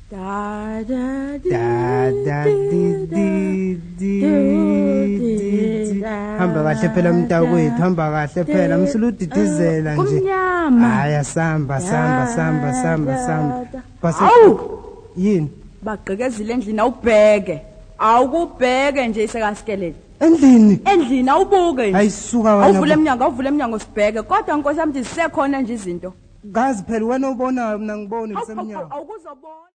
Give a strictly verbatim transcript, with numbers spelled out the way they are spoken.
Da da Da da di di di. Hamba kahle phela mntakwethu, hamba kahle phela msuludidizela nje. Kumnyama. Haya samba samba samba samba samba. Base yini? Bagqikezile endlini awubheke. Awukubheke nje isekasikelele. Endlini. Endlini awubuke nje. Ayisuka wena. Awuvule eminyango, awuvule eminyango sibheke. Kodwa Nkosi yami sisekhona nje izinto. Gazi phela wena ubona mina ngibone ngisemnyango. Awukuzobona.